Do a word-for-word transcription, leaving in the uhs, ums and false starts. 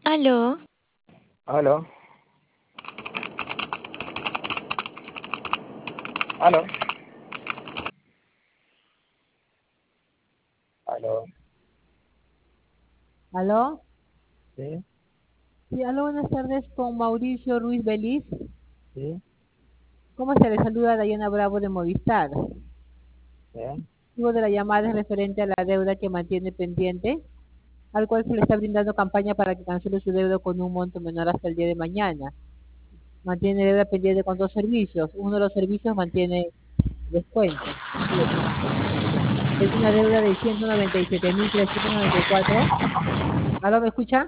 Aló, Aló, aló, aló, ¿Aló? sí, Sí, aló, buenas tardes con Mauricio Ruiz Beliz. sí, ¿Cómo se le saluda Dayana Bravo de Movistar? bien, Luego de la llamada es referente a la deuda que mantiene pendiente, al cual se le está brindando campaña para que cancele su deuda con un monto menor hasta el día de mañana. Mantiene deuda pendiente con dos servicios. Uno de los servicios mantiene descuento. Es una deuda de ciento noventa y siete mil trescientos noventa y cuatro. ¿Aló, me escucha?